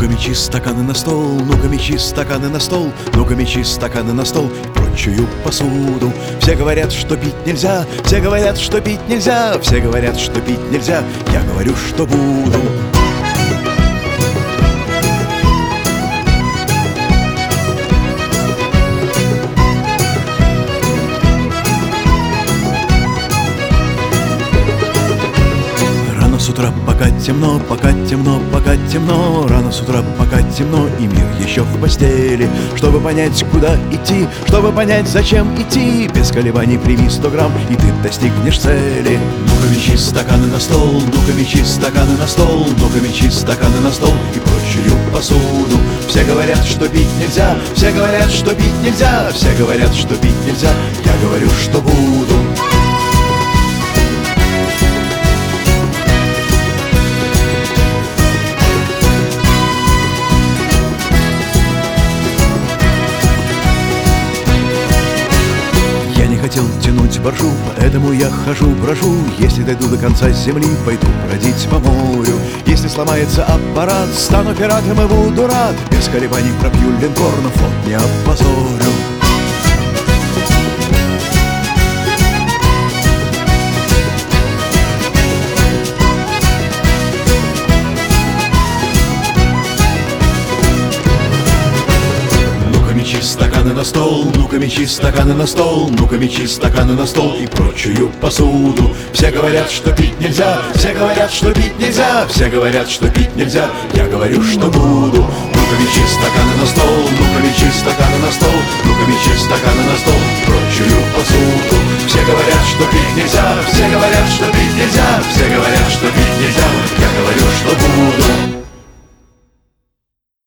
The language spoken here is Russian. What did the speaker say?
Ну-ка мечи стаканы на стол, ну-ка мечи стаканы на стол, ну-ка мечи стаканы на стол и прочую посуду. Все говорят, что пить нельзя, все говорят, что пить нельзя, все говорят, что пить нельзя, я говорю, что буду. С утра пока темно, пока темно, пока темно. Рано с утра пока темно, и мир еще в постели. Чтобы понять, куда идти, чтобы понять, зачем идти, без колебаний прими 100 грамм, и ты достигнешь цели. Ну-ка мечи стаканы на стол, ну-ка мечи стаканы на стол, ну-ка мечи стаканы на стол и прочую посуду. Все говорят, что пить нельзя, все говорят, что пить нельзя, все говорят, что пить нельзя, я говорю, что буду. Хотел тянуть боржу, поэтому я хожу, брожу. Если дойду до конца земли, пойду бродить по морю. Если сломается аппарат, стану пиратом и буду рад. Без колебаний пробью линкор, но флот не опозорю. Мечи стаканы на стол, ну-ка мечи стаканы на стол, ну-ка мечи стаканы на стол и прочую посуду. Все говорят, что пить нельзя, все говорят, что пить нельзя, все говорят, что пить нельзя, я говорю, что буду. Ну-ка мечи стаканы на стол, ну-ка мечи стаканы на стол, ну-ка мечи стаканы на стол и прочую посуду. Все говорят, что пить нельзя, все говорят, что пить нельзя, все говорят, что пить